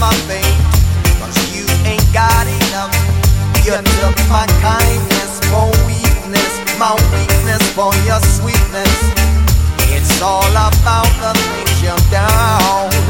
my fate, 'cause you ain't got enough. You took my kindness for weakness, my weakness for your sweetness. It's all about the things you've done.